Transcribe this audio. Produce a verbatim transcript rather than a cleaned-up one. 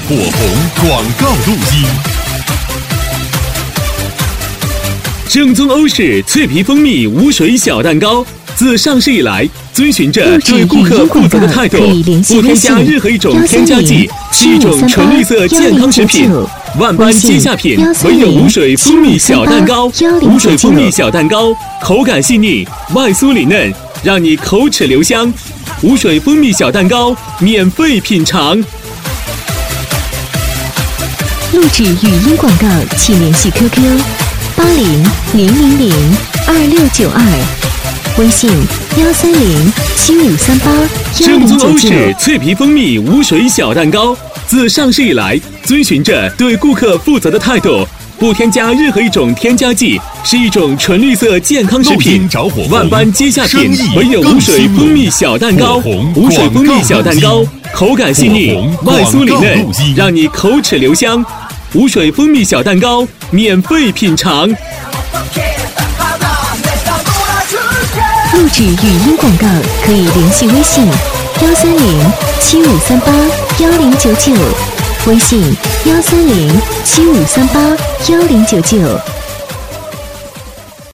火红广告录音。正宗欧式脆皮蜂蜜无水小蛋糕，自上市以来，遵循着对顾客负责的态度，不添加任何一种添加剂，是一种纯绿色健康食品。万般皆下品，唯有无水蜂蜜小蛋糕。无水蜂蜜小蛋糕，口感细腻，外酥里嫩，让你口齿留香。无水蜂蜜小蛋糕，免费品尝。 录制语音广告，请联系 Q Q 八零零零零二六九二，微信幺三零七五三八幺零九九。正宗欧式脆皮蜂蜜无水小蛋糕，自上市以来，遵循着对顾客负责的态度，不添加任何一种添加剂，是一种纯绿色健康食品。万般皆下品，唯有无水蜂蜜小蛋糕。无水蜂蜜小蛋糕，口感细腻，外酥里嫩，让你口齿留香。无水蜂蜜小蛋糕，免费品尝。 录制语音广告可以联系微信幺三零七五三八幺零九九，微信幺三零七五三八幺零九九。